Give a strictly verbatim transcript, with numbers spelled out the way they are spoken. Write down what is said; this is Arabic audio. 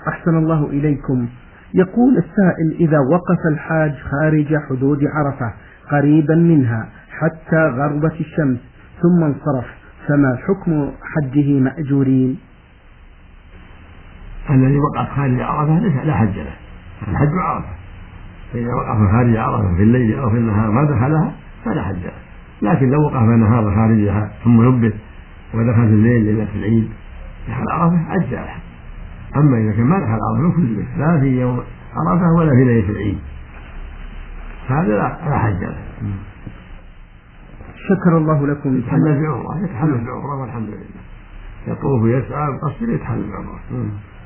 أحسن الله إليكم. يقول السائل: إذا وقف الحاج خارج حدود عرفة قريبا منها حتى غربت الشمس ثم انصرف، فما حكم حجه مأجورين؟ الذي وقف خارج عرفة لا حج له، الحج عرفة، فإذا وقف خارج عرفة في الليل أو في النهار ما دخلها فلا حج له، لكن لو وقف نهار خارجها ثم نبه ودخل في الليل ليلة العيد دخل عرفة أجزى له. أما إذا كان ما دخل عرفة كله لا في يوم عرفة ولا في ليلة العيد فهذا لا حج له. شكر الله لكم. يتحلل بعمرة، يتحلل بعمرة والحمد لله، يطوف ويسعى بقصد يتحلل بعمرة.